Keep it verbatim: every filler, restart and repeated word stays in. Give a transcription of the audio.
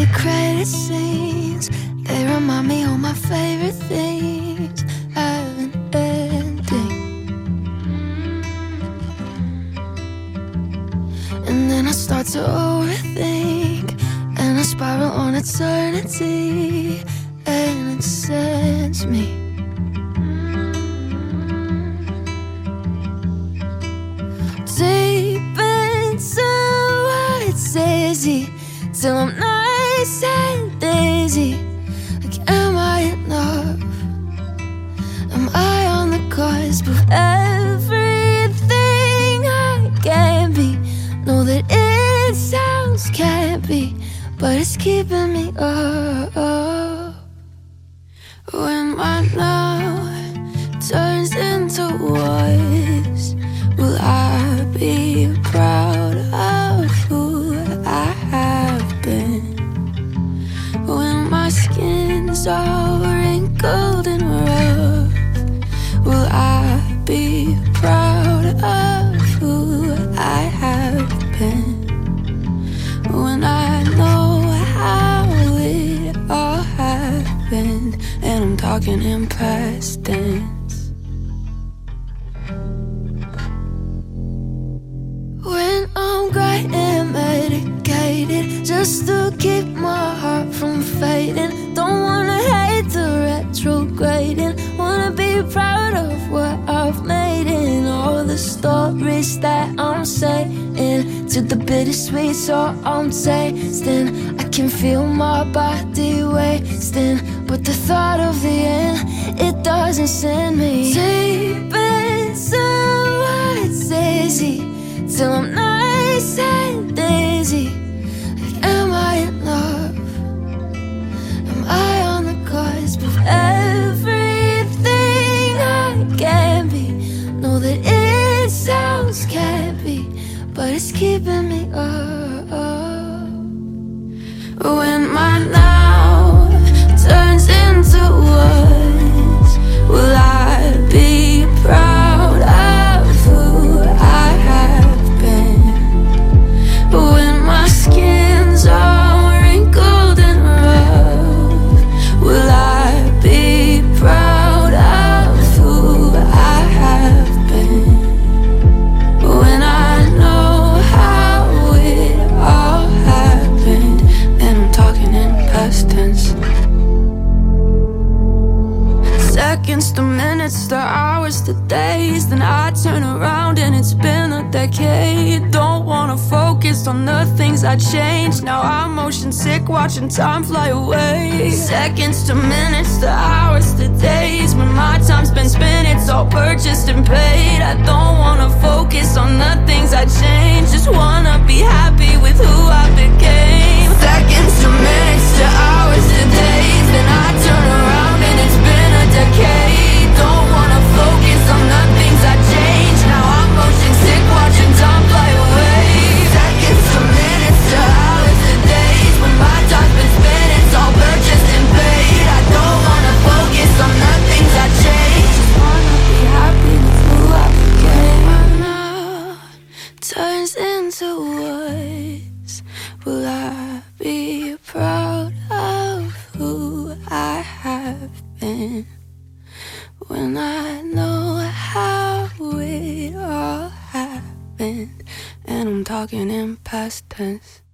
credit scenes, they remind me all my favorite things have an ending. And then I start to overthink, and I spiral on eternity, and it sends me deep into what's easy, till I'm nice and dizzy. Like, am I enough? Am I on the cusp of everything I can be? Know that it sounds can't be, but it's keeping me up. When my now turns into was, will I be proud of who I have been? When my skin's all wrinkled and rough, will I be proud of who I have been? When I know how it all happened, and I'm talking in past tense. When I'm getting medicated just to keep my heart from fading, don't wanna hate the retrograding, wanna be proud of what I've made and all the stories that I'm saying. To the bittersweet, so I'm tasting. I can feel my body wasting, but the thought of the end, it doesn't send me deep into what's easy, till I'm nice and dizzy. Like, am I enough? Am I on the cusp of everything I can be? Know that it sounds can't be, but it's keeping me up. When my now turns into was, will I be proud of who I have been? When my skin's all wrinkled and rough, will I be proud of who I have been? When I know how it all happened, and I'm talking in past tense. Seconds to minutes to hours to days, then I turn around and it's been a decade. Don't wanna focus on the things I changed. Now I'm motion sick, watching time fly away. Seconds to minutes to hours to days, when my time's been spent, it's all purchased and paid. I don't wanna focus on the things I changed, just wanna be happy with who I became. Seconds to minutes to hours to days, then I turn around and it's been a decade. Don't wanna focus on the things I changed. Now I'm motion sick, watching time fly away. Seconds to minutes to hours to days, when my time's been spent, it's all purchased and paid. I don't wanna focus on the things I changed, just wanna be happy with who I became. When now turns into was, will I be proud of who I have been? When I know how it all happened, and I'm talking in past tense.